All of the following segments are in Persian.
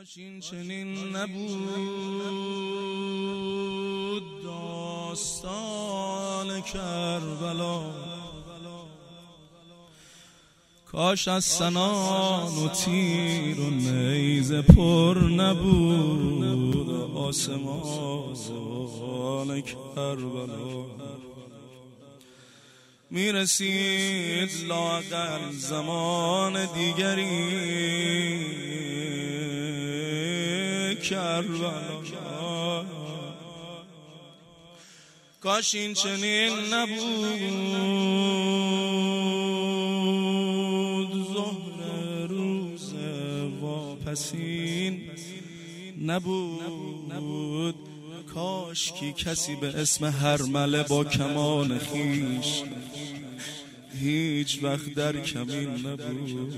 کاش این چنین نبود داستان کربلا، کاش از سنان و تیر و نیزه پر نبود آسمان کربلا. میرسید لااقل زمان دیگری کربلا، کاش این چنین نبود ظهر روز واپسین نبود، کاش کی کسی به اسم هرمله با کمان خیش هیچ وقت در کمین نبود.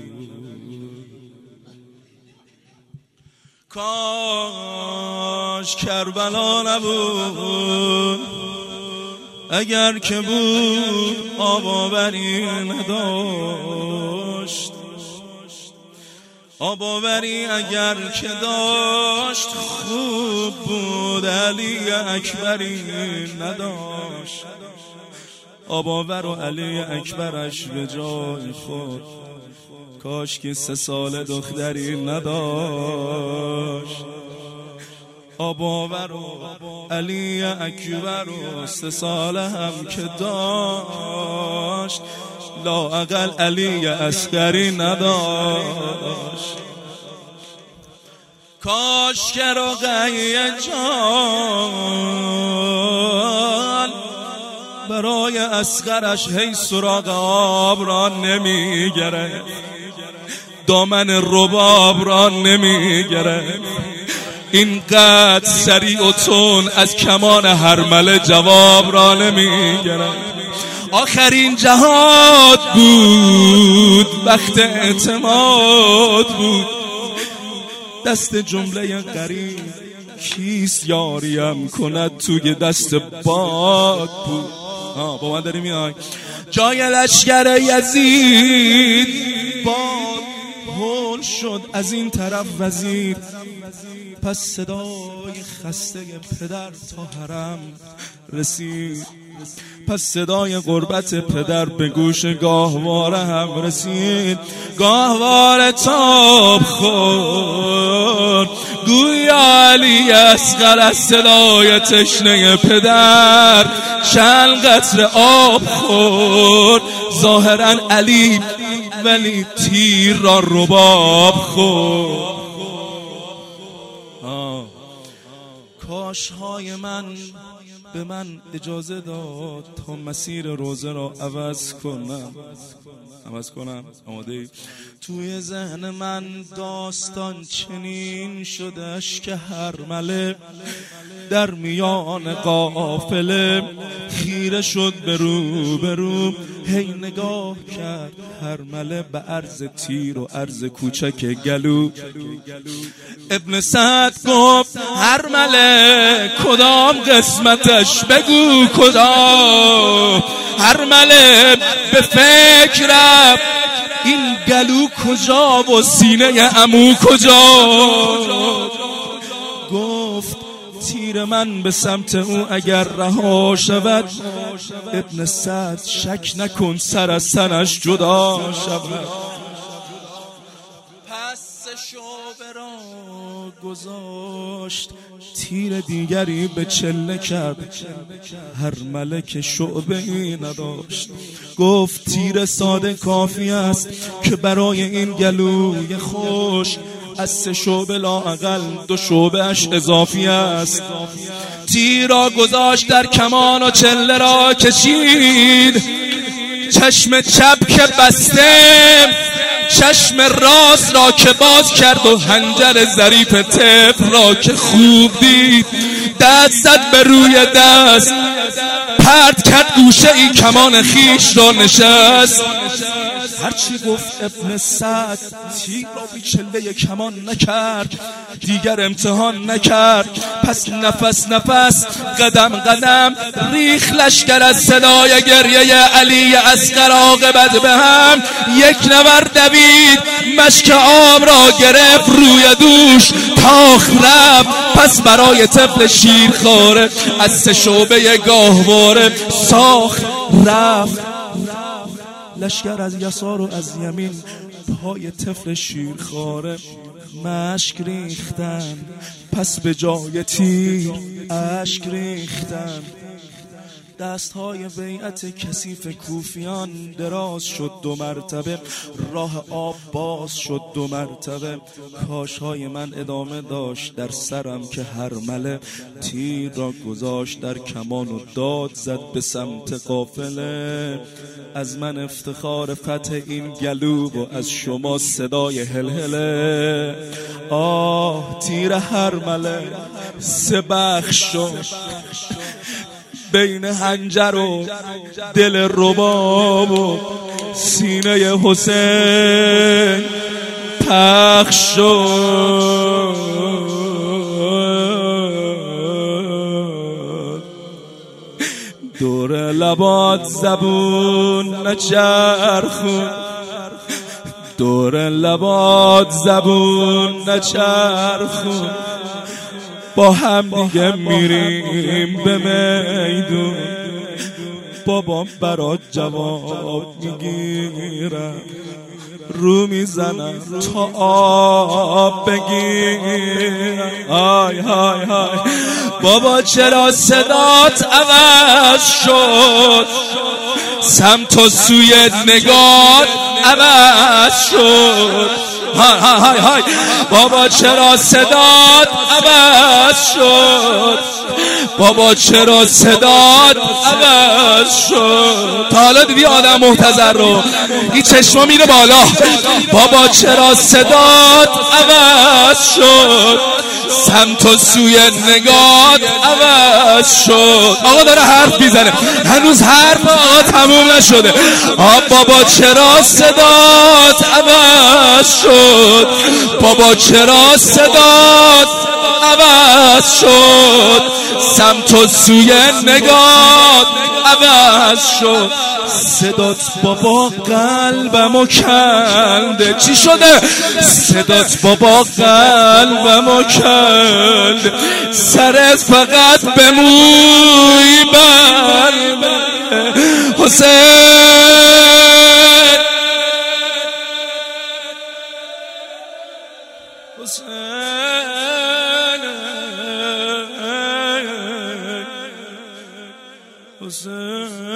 کاش کربلا نبود، اگر که بود آباوری نداشت، آباوری اگر که داشت خوب بود، علی اکبری نداشت. آباور و علی اکبرش به جای خود کاش که 3 ساله دختری نداشت. آباور و علی اکبر و 3 ساله هم که داشت، لااقل علی اصغری نداشت. کاش که رقیه جان برای اصغرش هی سراغ آب را نمیگره، دامن رباب را نمیگره، اینقدر سریع و تون از کمان هرمله جواب را نمیگره. آخرین جهاد بود، وقت اعتماد بود، دست جمله غریب کیست یاریم کند توی دست باد بود. با من داری میای جای لشکر یزید باد هول شد از این طرف وزیر، پس صدای خسته پدر تا حرم رسید، پس صدای غربت پدر به گوش گاهواره هم رسید. گاهواره تاب خورد گویا علی اصغر از صدای تشنه پدر چند قطره آب خورد. ظاهرا علی ولی تیر را رباب خورد. کاش های من به من اجازه داد تا مسیر روزه را عوض کنم. آماده ای؟ توی ذهن من داستان چنین شدش که هرمله در میان قافله خیره شد به رو هی نگاه کرد هرمله به عرض تیر و عرض کوچک گلو. ابن سعد گفت هرمله کدام قسمتش بگو کدام. هرمله به فکر رفت این گلو کجا و سینه عمو کجا. گفت تیر من به سمت او اگر رها شود، ابن سعد شک نکن سر از سرش جدا شود. پس شعبه را گذاشت تیر دیگری به چله کرد، هرمله که شعبه ای نداشت. گفت تیر ساده کافی است که برای این گلوی خوش از 3 شعبه لااقل 2 شعبه اش اضافی است. تیر را گذاشت در کمان و چله را کشید، چشم چپ که بسته چشم راست را که باز کرد و حنجر ظریف طفل را که خوب دید، دست زد به روی دست پرت کرد گوشه ای کمان خیش را نشست. هرچی گفت ابن سعد تیر را بی چله کمان نکرد، دیگر امتحان نکرد. پس نفس نفس قدم قدم ریخ لشکر از صدای گریه علی اصغر عاقبت به هم. یک نفر دوید مشک آب را گرفت روی دوش کاخ رفت پس برای طفل شیرخواره، از 3 شعبه گاهواره ساخت رفت. لشکر از یسار و از یمین پای طفل شیرخواره مشک ریختن، پس به جای تیر اشک ریختن. دستهای بیعت کثیف کوفیان دراز شد 2 مرتبه، راه آب باز شد 2 مرتبه. کاشهای من ادامه داشت در سرم که هرمله تیر را گذاشت در کمان و داد زد به سمت قافله. از من افتخار فتح این گلوب و از شما صدای هلهله. آه تیر هرمله 3 بخش شد، بین حنجر و دل رباب و سینه حسین پخش شد. دور لبات زبون نچرخون، دور لبات زبون نچرخون، با هم دیگه میریم به میدون. بابام برات جواب میگیرم، رو میزنم تا آب بگیرم. های های های بابا چرا صدات عوض شد، سمت و سوی نگات عوض شد. های های های بابا چرا صدات عوض شد، بابا چرا صدات عوض شد. تا حالا دیدی آدم محتضر رو این چشما میره بالا. بابا چرا صدات عوض شد، سمت و سوی نگات عوض شد. آقا داره حرف میزنه، هنوز حرف آقا تموم نشده. بابا چرا صدات عوض شد، بابا چرا صدات عوض شد، سمت و سوی نگات عوض شد. صدات بابا قلبمو کنده. چی شده؟ صدات بابا قلبمو کنده، سرت فقط به موی بنده. حسین حسین